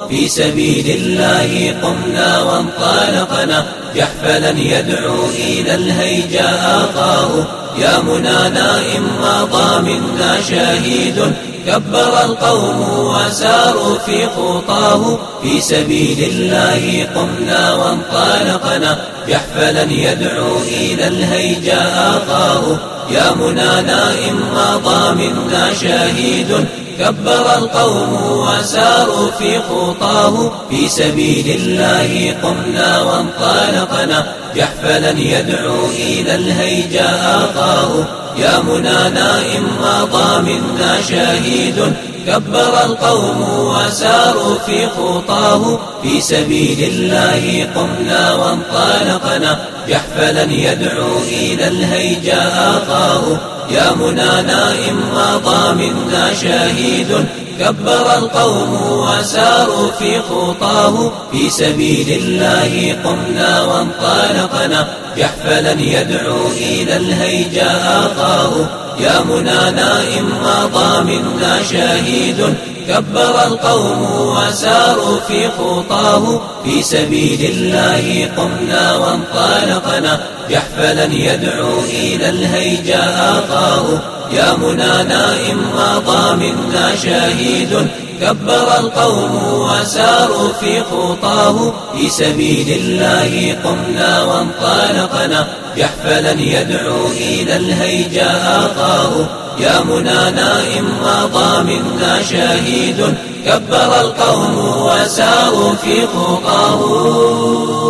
في سبيل الله قمنا وانطلقنا جحفلا يدعو إلى الهيجاء أخاه. يا منانا إن مضى منا شهيد كبر القوم وساروا في خطاه. في سبيل الله قمنا وانطلقنا جحفلا يدعو إلى الهيجاء أخاه. يا منانا إن مضى منا شهيد كبر القوم وساروا في خطاه. في سبيل الله قمنا وانطلقنا جحفلا يدعو إلى الهيجاء أخاه. يا منانا إن مضى منا شهيد كبر القوم وساروا في خطاه. في سبيل الله قمنا وانطلقنا جحفلا يدعو إلى الهيجاء أخاه. يا منانا إن مضى منا شهيد كبر القوم وساروا في خطاه. في سبيل الله قمنا وانطلقنا جحفلا يدعو إلى الهيجاء أخاه. يا منانا إن مضى منا شهيد كبر القوم وساروا في خطاه. في سبيل الله قمنا وانطلقنا جحفلا يدعو إلى الهيجاء أخاه. يا منانا إن مضى منا شهيد كبر القوم وساروا في خطاه. في سبيل الله قمنا وانطلقنا جحفلا يدعو إلى الهيجاء أخاه. يا منانا إن مضى منا شهيد كبر القوم وساروا في خطاه.